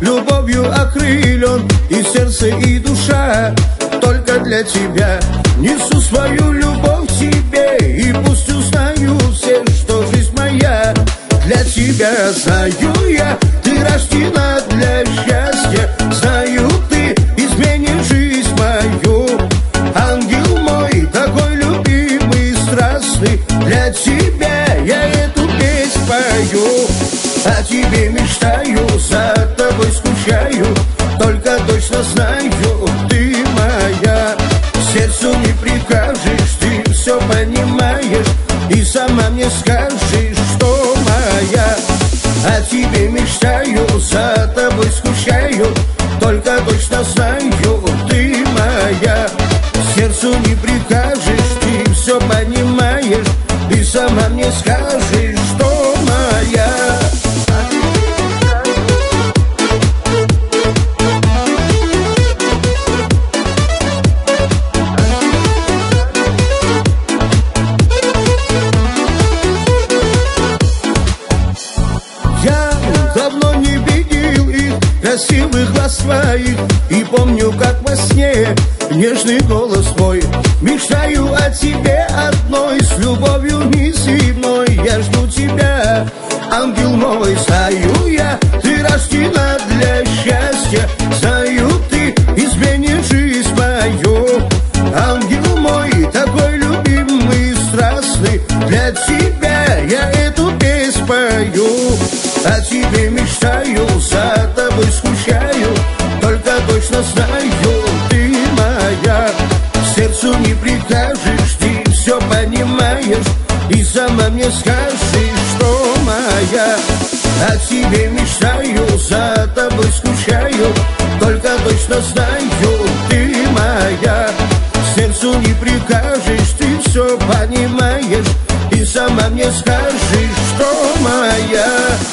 любовью окрылен, и сердце, и душа только для тебя. Несу свою любовь тебе, и пусть узнают все, что жизнь моя для тебя. Знаю я, ты рождена для счастья, знаю, ты изменишь жизнь мою. Ангел мой, такой любимый, страстный, для тебя я эту песнь пою. О тебе мечтаю, за тобой скучаю, только точно знаю, ты моя. Сердцу не прикажешь, ты все понимаешь, и сама мне скажешь, что моя. О тебе мечтаю, за тобой скучаю, только точно знаю, ты моя. Сердцу не прикажешь, ты все понимаешь, и сама мне скажешь, что моя. Я давно не видел их красивых глаз твоих, и помню, как во сне нежный голос твой. Мечтаю о тебе одной, с любовью неземной. Я жду тебя, ангел мой, знаю я, ты рождена для счастья, знаю, ты изменишь жизнь мою. Ангел мой, такой любимый, страстный, для тебя я эту песнь пою. О тебе мечтаю, за тобой скучаю, только точно знаю, ты моя. Сердцу не прикажешь, ты все понимаешь, и сама мне скажешь, что моя. О тебе мечтаю, за тобой скучаю, только точно знаю, ты моя. Сердцу не прикажешь, ты все понимаешь, и сама мне скажешь, что моя.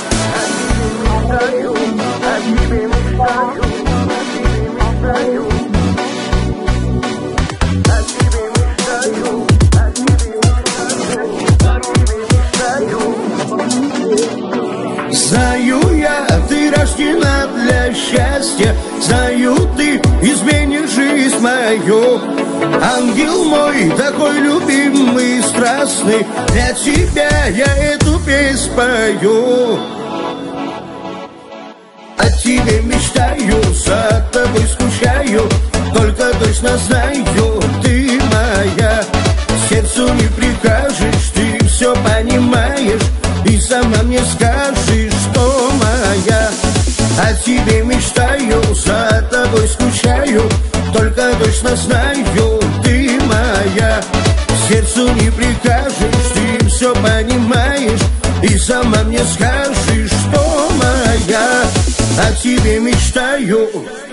Знаю я, ты рождена для счастья, знаю, ты изменишь жизнь мою. Ангел мой, такой любимый, страстный, для тебя я эту песнь пою. О тебе мечтаю, за тобой скучаю, только точно знаю, ты моя. Сердцу не прикажешь, ты все понимаешь, и сама мне скажешь, что моя. О тебе мечтаю, за тобой скучаю, только точно знаю, ты моя. Сердцу не прикажешь, ты все понимаешь, и сама мне скажешь, что моя. О тебе мечтаю.